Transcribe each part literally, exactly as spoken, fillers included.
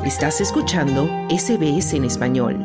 Estás escuchando S B S en español.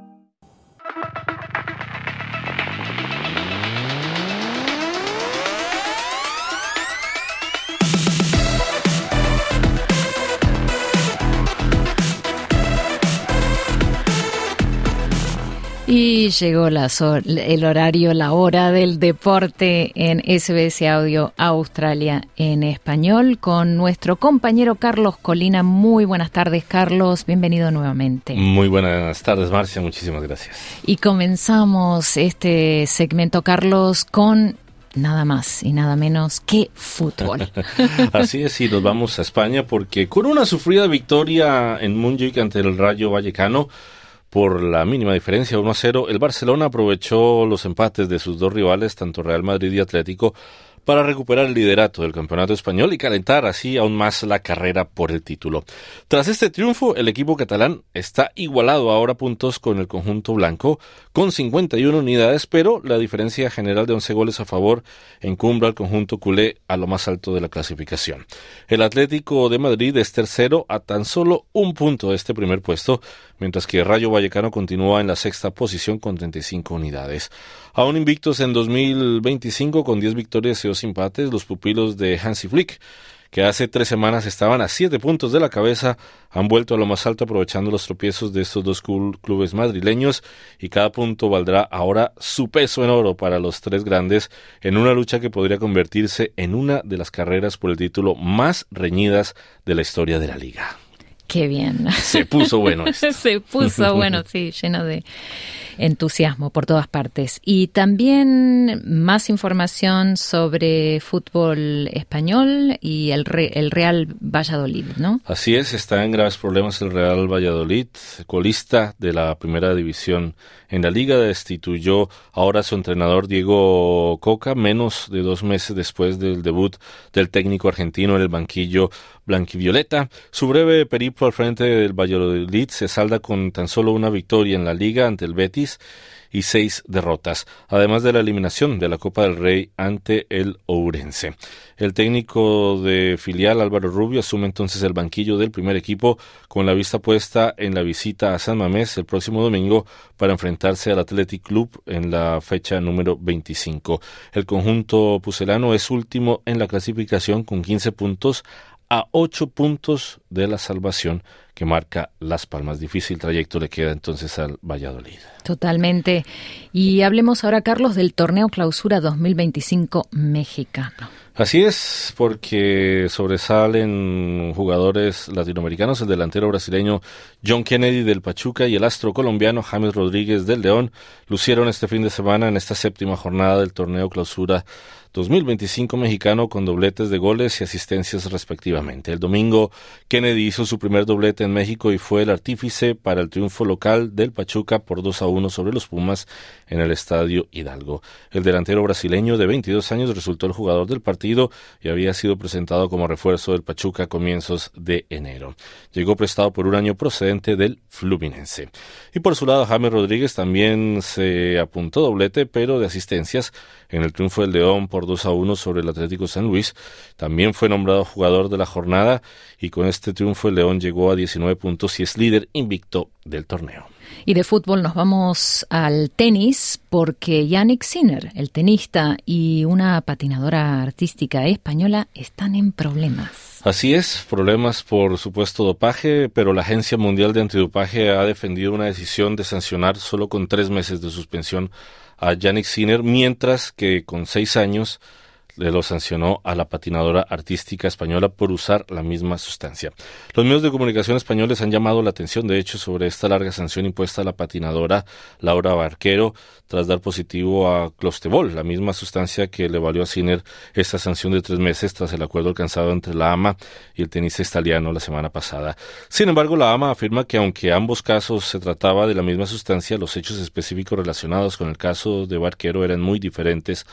Y llegó la, el horario, la hora del deporte en S B S Audio Australia en español con nuestro compañero Carlos Colina. Muy buenas tardes, Carlos. Bienvenido nuevamente. Muy buenas tardes, Marcia. Muchísimas gracias. Y comenzamos este segmento, Carlos, con nada más y nada menos que fútbol. Así es, y nos vamos a España porque con una sufrida victoria en Montjuic ante el Rayo Vallecano, por la mínima diferencia, uno a cero, el Barcelona aprovechó los empates de sus dos rivales, tanto Real Madrid y Atlético, para recuperar el liderato del campeonato español y calentar así aún más la carrera por el título. Tras este triunfo, el equipo catalán está igualado ahora a puntos con el conjunto blanco, con cincuenta y una unidades, pero la diferencia general de once goles a favor encumbra al conjunto culé a lo más alto de la clasificación. El Atlético de Madrid es tercero a tan solo un punto de este primer puesto, mientras que el Rayo Vallecano continúa en la sexta posición con treinta y cinco unidades. Aún invictos en dos mil veinticinco con diez victorias y dos empates, los pupilos de Hansi Flick, que hace tres semanas estaban a siete puntos de la cabeza, han vuelto a lo más alto aprovechando los tropiezos de estos dos clubes madrileños, y cada punto valdrá ahora su peso en oro para los tres grandes en una lucha que podría convertirse en una de las carreras por el título más reñidas de la historia de la liga. Qué bien. Se puso bueno esto. Se puso bueno, sí, lleno de entusiasmo por todas partes. Y también más información sobre fútbol español y el, Re, el Real Valladolid, ¿no? Así es, está en graves problemas el Real Valladolid, colista de la primera división en la liga. Destituyó ahora a su entrenador Diego Coca, menos de dos meses después del debut del técnico argentino en el banquillo blanquivioleta. Su breve periplo al frente del Valladolid se salda con tan solo una victoria en la liga ante el Betis y seis derrotas, además de la eliminación de la Copa del Rey ante el Ourense. El técnico de filial Álvaro Rubio asume entonces el banquillo del primer equipo con la vista puesta en la visita a San Mamés el próximo domingo para enfrentarse al Athletic Club en la fecha número veinticinco. El conjunto pucelano es último en la clasificación con quince puntos, a ocho puntos de la salvación que marca Las Palmas. Difícil trayecto le queda entonces al Valladolid. Totalmente. Y hablemos ahora, Carlos, del Torneo Clausura dos mil veinticinco mexicano. Así es, porque sobresalen jugadores latinoamericanos, el delantero brasileño John Kennedy del Pachuca y el astro colombiano James Rodríguez del León lucieron este fin de semana en esta séptima jornada del Torneo Clausura dos mil veinticinco mexicano con dobletes de goles y asistencias respectivamente. El domingo, Kennedy hizo su primer doblete en México y fue el artífice para el triunfo local del Pachuca por dos a uno sobre los Pumas en el Estadio Hidalgo. El delantero brasileño de veintidós años resultó el jugador del partido y había sido presentado como refuerzo del Pachuca a comienzos de enero. Llegó prestado por un año procedente del Fluminense. Y por su lado, James Rodríguez también se apuntó doblete, pero de asistencias en el triunfo del León por dos a uno sobre el Atlético San Luis. También fue nombrado jugador de la jornada y con este triunfo el León llegó a diecinueve puntos y es líder invicto del torneo. Y de fútbol nos vamos al tenis porque Jannik Sinner, el tenista, y una patinadora artística española están en problemas. Así es, problemas por supuesto dopaje, pero la Agencia Mundial de Antidopaje ha defendido una decisión de sancionar solo con tres meses de suspensión a Jannik Sinner, mientras que con seis años le lo sancionó a la patinadora artística española por usar la misma sustancia. Los medios de comunicación españoles han llamado la atención, de hecho, sobre esta larga sanción impuesta a la patinadora Laura Barquero tras dar positivo a clostebol, la misma sustancia que le valió a Sinner esta sanción de tres meses tras el acuerdo alcanzado entre la A M A y el tenista italiano la semana pasada. Sin embargo, la A M A afirma que aunque ambos casos se trataba de la misma sustancia, los hechos específicos relacionados con el caso de Barquero eran muy diferentes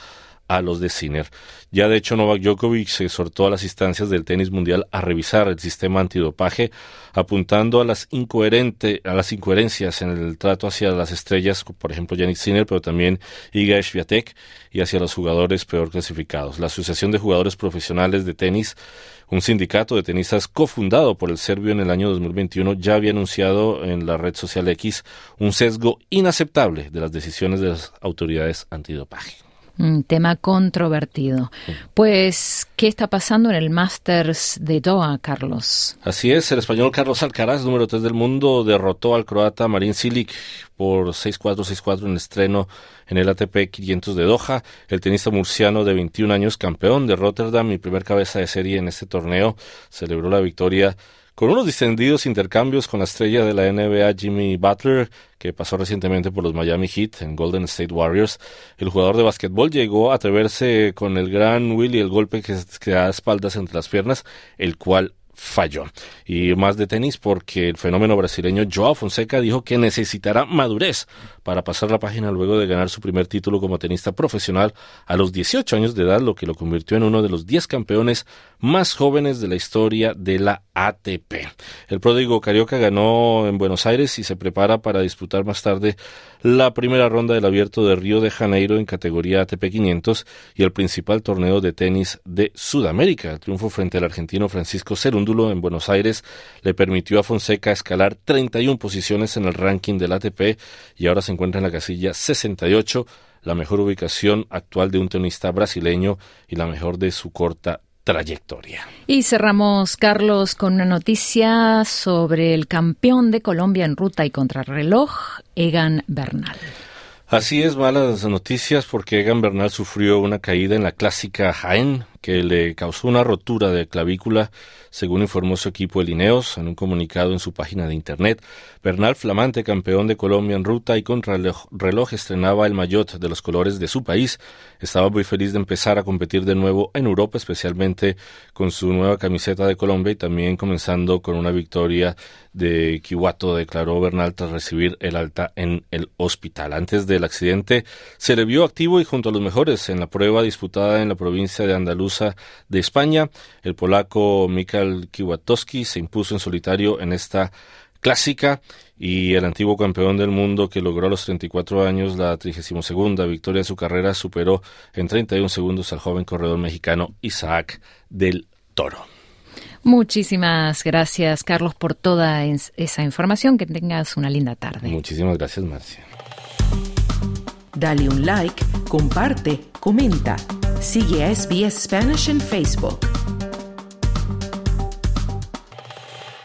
a los de Sinner. Ya de hecho Novak Djokovic se exhortó a las instancias del tenis mundial a revisar el sistema antidopaje, apuntando a las incoherente, a las incoherencias en el trato hacia las estrellas, por ejemplo Jannik Sinner, pero también Iga Swiatek, y hacia los jugadores peor clasificados. La Asociación de Jugadores Profesionales de Tenis, un sindicato de tenistas cofundado por el serbio en el año dos mil veintiuno, ya había anunciado en la red social X un sesgo inaceptable de las decisiones de las autoridades antidopaje. Un tema controvertido. Pues, ¿qué está pasando en el Masters de Doha, Carlos? Así es, el español Carlos Alcaraz, número tres del mundo, derrotó al croata Marin Cilic por seis cuatro, seis cuatro en el estreno en el A T P quinientos de Doha. El tenista murciano de veintiún años, campeón de Rotterdam y primer cabeza de serie en este torneo, celebró la victoria con unos distendidos intercambios con la estrella de la N B A Jimmy Butler, que pasó recientemente por los Miami Heat en Golden State Warriors. El jugador de básquetbol llegó a atreverse con el gran Willy, el golpe que, que da espaldas entre las piernas, el cual falló. Y más de tenis, porque el fenómeno brasileño Joao Fonseca dijo que necesitará madurez para pasar la página luego de ganar su primer título como tenista profesional a los dieciocho años de edad, lo que lo convirtió en uno de los diez campeones más jóvenes de la historia de la A T P. El pródigo carioca ganó en Buenos Aires y se prepara para disputar más tarde la primera ronda del Abierto de Río de Janeiro en categoría A T P quinientos y el principal torneo de tenis de Sudamérica. El triunfo frente al argentino Francisco Cerúndulo en Buenos Aires le permitió a Fonseca escalar treinta y una posiciones en el ranking del A T P y ahora se encuentra en la casilla sesenta y ocho, la mejor ubicación actual de un tenista brasileño y la mejor de su corta trayectoria. Y cerramos, Carlos, con una noticia sobre el campeón de Colombia en ruta y contrarreloj, Egan Bernal. Así es, malas noticias porque Egan Bernal sufrió una caída en la clásica Jaén que le causó una rotura de clavícula, según informó su equipo el Ineos en un comunicado en su página de internet. Bernal, flamante campeón de Colombia en ruta y contrarreloj, reloj, estrenaba el maillot de los colores de su país. Estaba muy feliz de empezar a competir de nuevo en Europa, especialmente con su nueva camiseta de Colombia y también comenzando con una victoria de Kiwato, declaró Bernal tras recibir el alta en el hospital. Antes del accidente se le vio activo y junto a los mejores en la prueba disputada en la provincia de Andalucía de España. El polaco Michał Kiwatowski se impuso en solitario en esta clásica y el antiguo campeón del mundo que logró a los treinta y cuatro años la trigésima segunda victoria de su carrera superó en treinta y un segundos al joven corredor mexicano Isaac del Toro. Muchísimas gracias, Carlos, por toda esa información. Que tengas una linda tarde. Muchísimas gracias, Marcia. Dale un like, comparte, comenta. Sigue a S B S Spanish en Facebook.